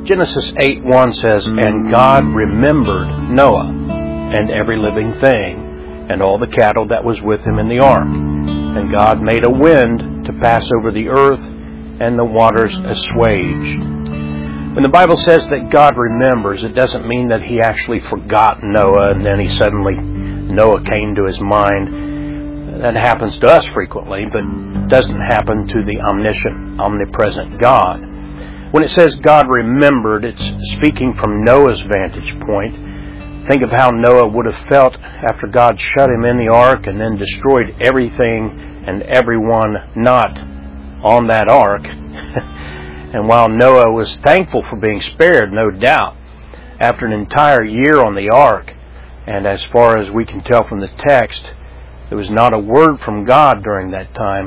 Genesis 8:1 says, "And God remembered Noah and every living thing, and all the cattle that was with him in the ark. And God made a wind to pass over the earth, and the waters assuaged." When the Bible says that God remembers, it doesn't mean that He actually forgot Noah and then Noah came to his mind. That happens to us frequently, but doesn't happen to the omniscient, omnipresent God. When it says God remembered, it's speaking from Noah's vantage point. Think of how Noah would have felt after God shut him in the ark and then destroyed everything and everyone not on that ark. And while Noah was thankful for being spared, no doubt, after an entire year on the ark, and as far as we can tell from the text, there was not a word from God during that time,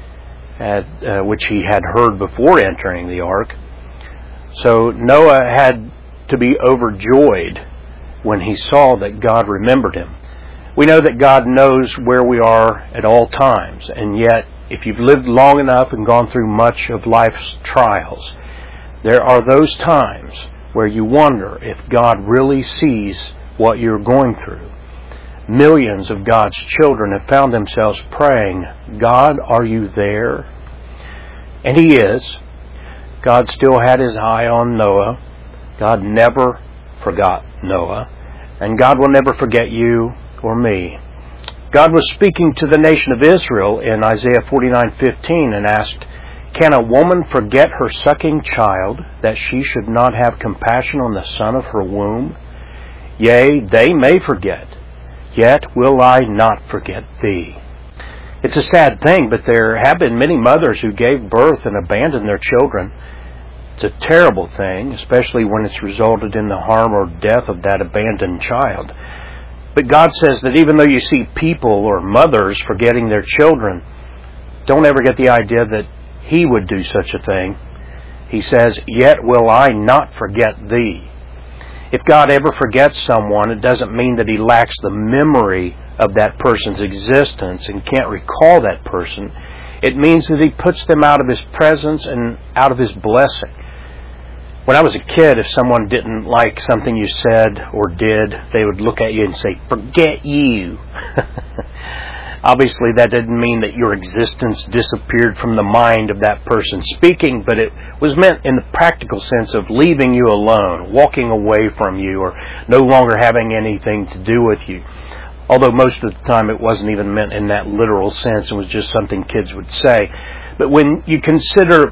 which he had heard before entering the ark. So Noah had to be overjoyed when he saw that God remembered him. We know that God knows where we are at all times, and yet if you've lived long enough and gone through much of life's trials, there are those times where you wonder if God really sees what you're going through. Millions of God's children have found themselves praying, "God, are you there?" And He is. God still had His eye on Noah. God never forgot Noah. And God will never forget you or me. God was speaking to the nation of Israel in Isaiah 49:15 and asked, "Can a woman forget her sucking child, that she should not have compassion on the son of her womb? Yea, they may forget, yet will I not forget thee." It's a sad thing, but there have been many mothers who gave birth and abandoned their children. It's a terrible thing, especially when it's resulted in the harm or death of that abandoned child. But God says that even though you see people or mothers forgetting their children, don't ever get the idea that He would do such a thing. He says, "Yet will I not forget thee." If God ever forgets someone, it doesn't mean that He lacks the memory of that person's existence and can't recall that person. It means that He puts them out of His presence and out of His blessing. When I was a kid, if someone didn't like something you said or did, they would look at you and say, "Forget you." Obviously, that didn't mean that your existence disappeared from the mind of that person speaking, but it was meant in the practical sense of leaving you alone, walking away from you, or no longer having anything to do with you. Although most of the time it wasn't even meant in that literal sense. It was just something kids would say. But when you consider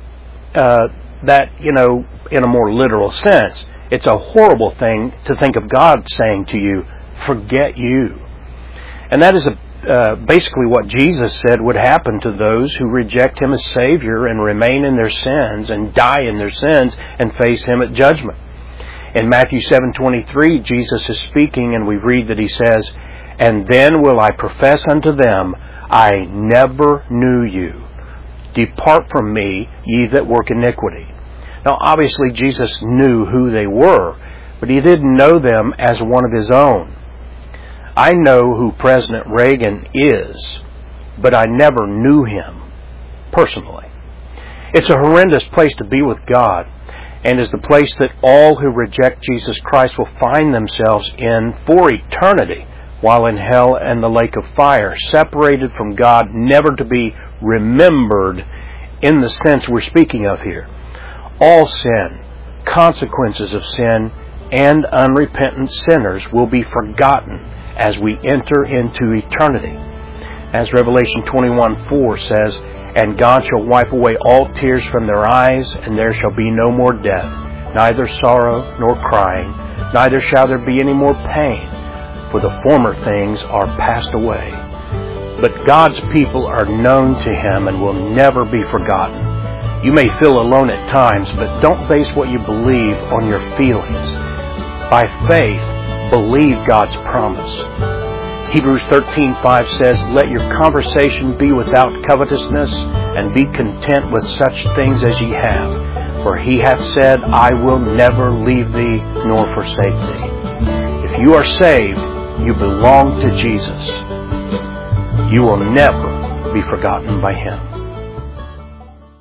that, in a more literal sense, it's a horrible thing to think of God saying to you, "Forget you." And that is basically what Jesus said would happen to those who reject Him as Savior and remain in their sins and die in their sins and face Him at judgment. In Matthew 7:23, Jesus is speaking, and we read that He says, "And then will I profess unto them, I never knew you. Depart from me, ye that work iniquity." Now, obviously, Jesus knew who they were, but He didn't know them as one of His own. I know who President Reagan is, but I never knew him personally. It's a horrendous place to be with God, and is the place that all who reject Jesus Christ will find themselves in for eternity, while in hell and the lake of fire, separated from God, never to be remembered in the sense we're speaking of here. All sin, consequences of sin, and unrepentant sinners will be forgotten as we enter into eternity. As Revelation 21:4 says, "And God shall wipe away all tears from their eyes, and there shall be no more death, neither sorrow nor crying, neither shall there be any more pain, for the former things are passed away." But God's people are known to Him and will never be forgotten. You may feel alone at times, but don't base what you believe on your feelings. By faith, believe God's promise. Hebrews 13:5 says, "Let your conversation be without covetousness, and be content with such things as ye have. For He hath said, I will never leave thee nor forsake thee." If you are saved, you belong to Jesus. You will never be forgotten by Him.